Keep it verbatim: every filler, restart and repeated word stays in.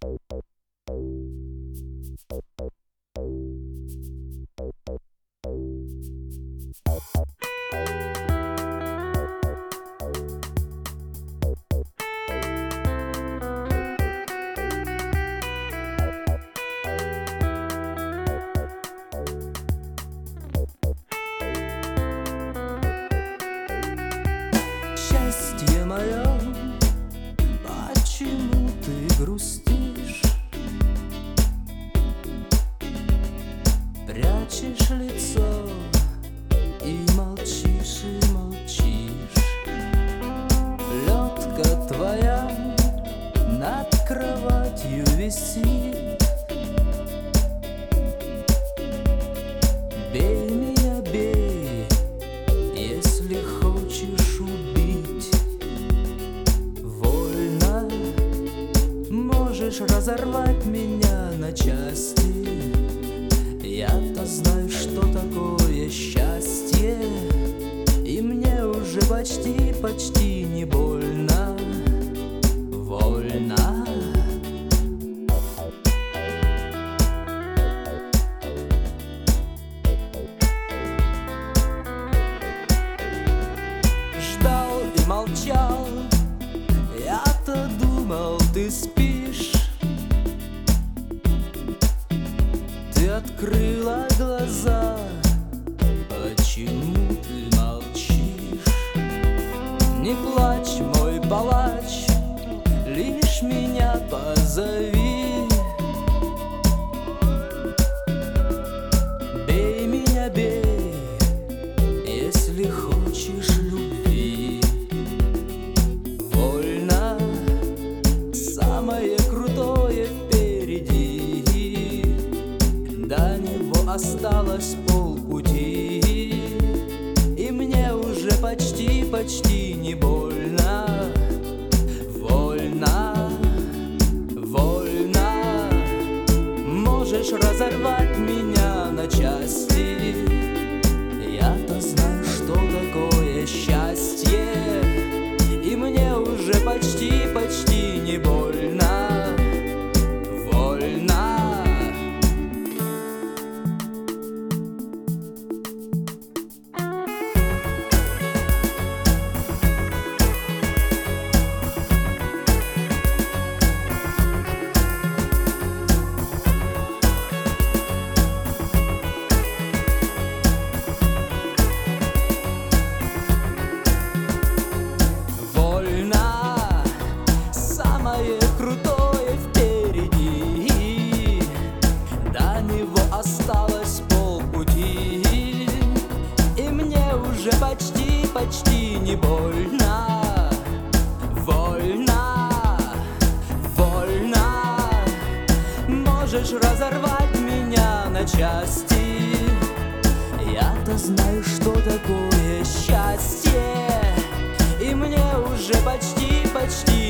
Счастье мое, почему ты грустишь? Прячешь лицо и молчишь, и молчишь. Плетка твоя над кроватью висит. Бей меня, бей, если хочешь убить. Вольно можешь разорвать меня на части. Я-то знаю, что такое счастье, и мне уже почти, почти не больно. Вольно. Ждал и молчал, я-то думал, ты спишь. Ты открыла глаза, почему ты молчишь? Не плачь, мой палач, лишь меня позови. Бей меня, бей, если хочешь любви. Вольно, самое крутое впереди. До него осталось полпути, и мне уже почти, почти не больно. Вольно, вольно. Можешь разорвать меня на части. Я-то знаю, что такое счастье, и мне уже почти, почти не больно. Вольно. Самое крутое впереди, до него осталось полпути, и мне уже почти, почти не больно. Вольно, вольно. Можешь разорвать меня на части. Я-то знаю, что такое счастье, и мне уже почти, почти